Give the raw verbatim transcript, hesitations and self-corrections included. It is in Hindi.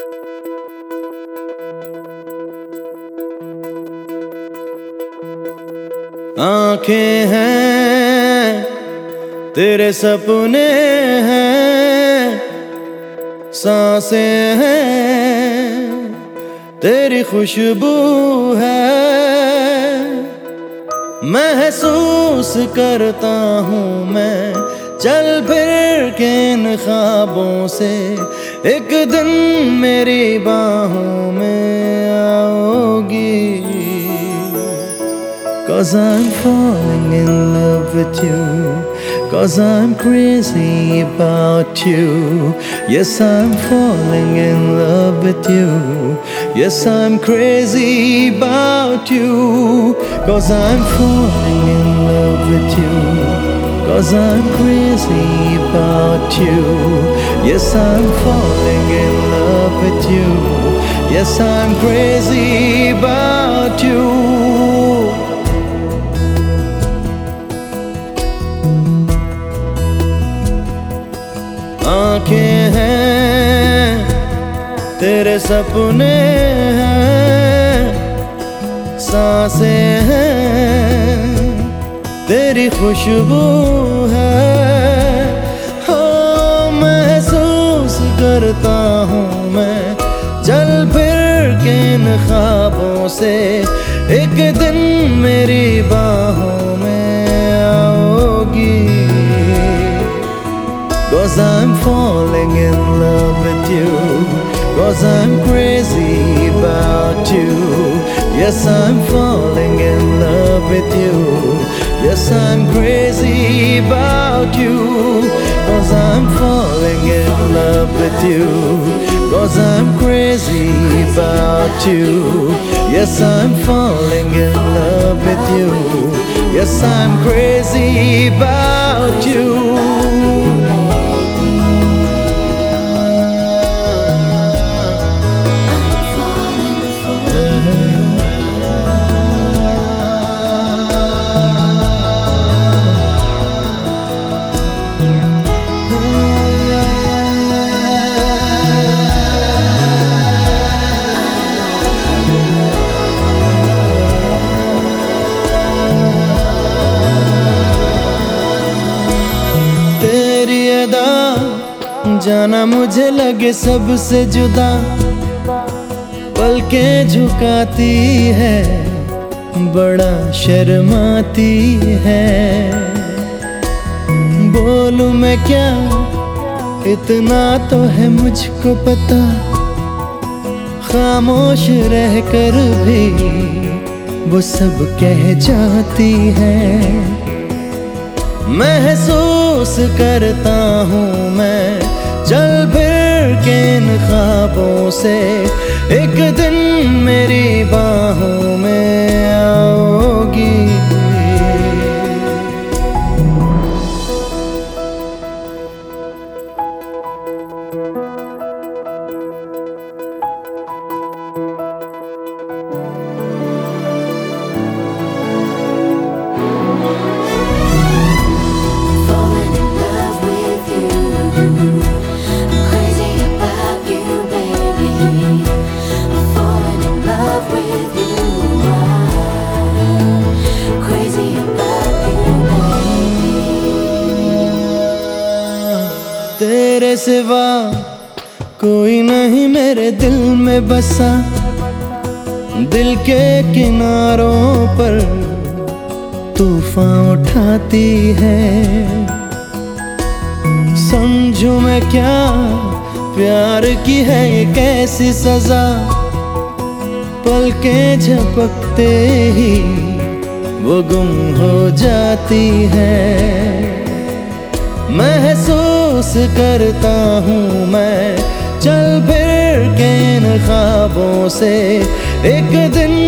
आंखें हैं तेरे सपने हैं, सांसें हैं तेरी खुशबू है। महसूस करता हूँ मैं चल फिर के इन ख्वाबों से, एक दिन मेरी बाहों में आओगी। Cause I'm falling in love with you, cause I'm crazy about you. Yes, I'm falling in love with you. Yes, I'm crazy about you. Cause I'm falling in love with you, cause I'm crazy about you. Yes, I'm falling in love with you. Yes, I'm crazy about you. आंखें हैं तेरे सपने हैं, सांसें हैं तेरी खुशबू है। हो महसूस करता हूँ मैं चल फिर के इन ख्वाबों से, एक दिन मेरी बाहों में आओगी। Cause I'm falling in love with you, cause I'm crazy about you. Yes, I'm falling in love with you. Yes, I'm crazy about you. Cause I'm falling in love with you, cause I'm crazy about you. Yes, I'm falling in love with you. Yes, I'm crazy about you. जाना मुझे लगे सबसे जुदा, पलकें झुकाती है बड़ा शर्माती है। बोलूं मैं क्या इतना तो है मुझको पता, खामोश रहकर भी वो सब कह जाती है। महसूस करता हूँ मैं चल फिर के इन ख्वाबों से, एक दिन मेरी बाहों में आओगी। तेरे सिवा कोई नहीं मेरे दिल में बसा, दिल के किनारों पर तूफान उठाती है। समझूं मैं क्या प्यार की है ये कैसी सजा, पलकें झपकते ही वो गुम हो जाती है। महसूस करता हूँ मैं चल फिर के इन ख्वाबों से, एक दिन